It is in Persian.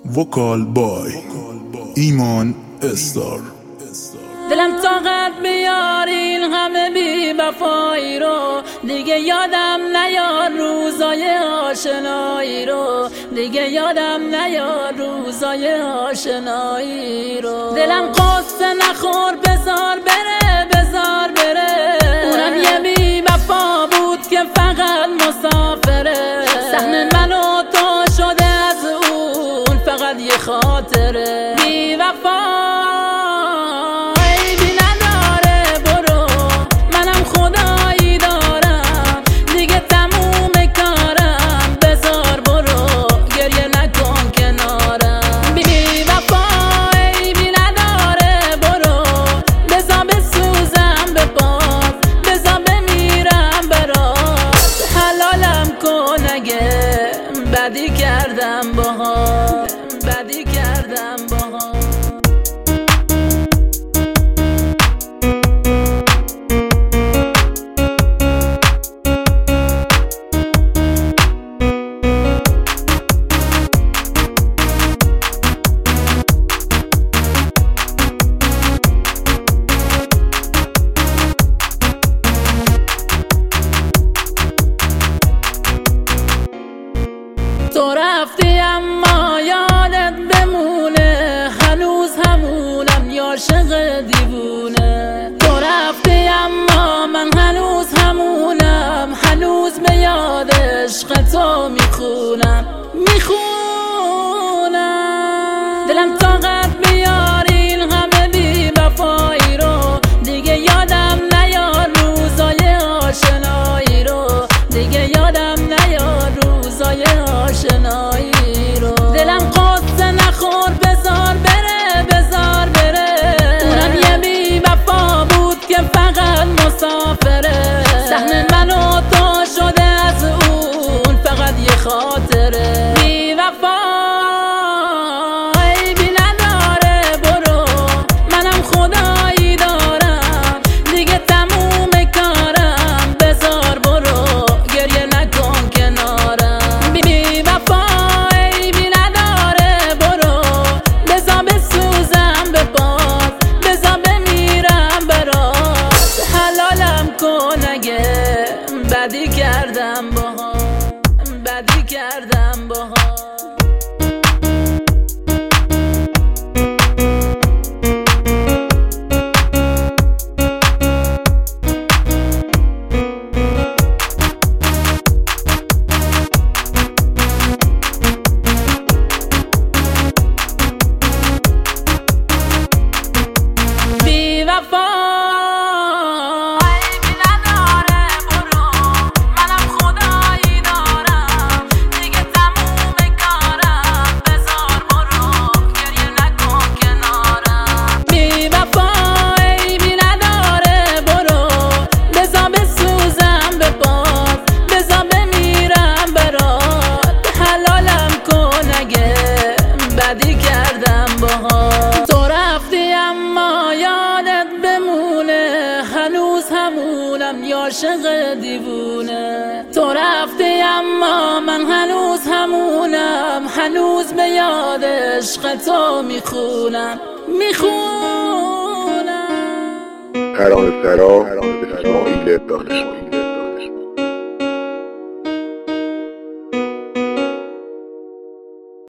وکال بای ایمان استار. دلم طاقت بیار این همه بی وفایی رو، دیگه یادم نیار روزای آشنایی رو، دیگه یادم نیار روزای آشنایی رو. دلم قصه نخور بزار بره، بزار بره. اونم یه بی وفا بود که فقط مسافره. سهم من و تو شده از اون فقط یه خاطره. بی وفا بدی کردم باها، بدی کردم باها. تو رفتی اما یادت بمونه، هنوز همونم یا عاشق دیوونه. تو رفتی اما من هنوز همونم، هنوز به یاد عشق تو میخونم، میخونم. دلم طاقت بیار این همه بی وفایی رو، دیگه یادم نیار روزای آشنایی رو، دیگه یادم نیار روزای آشنایی رو. دلم قصه نخور بزار بره، بزار بره. اونم یه بی وفا بود که فقط مسافره. سهم من و تو شده از اون فقط یه خاطره. بی وفا عیبی نداره، برو منم خدایی دارم، دیگه تموم کارم، بزار برو گریه نکن کنارم. بدی کردم باها، بدی کردم باها. بی وفا بدی کردم باها. تو رفتی اما یادت بمونه، هنوز همونم یا عاشق دیوونه. تو رفتی اما من هنوز همونم، هنوز به یاد عشق تو میخونم، میخونم. ترانه سرا اسماعیل دانشمندی.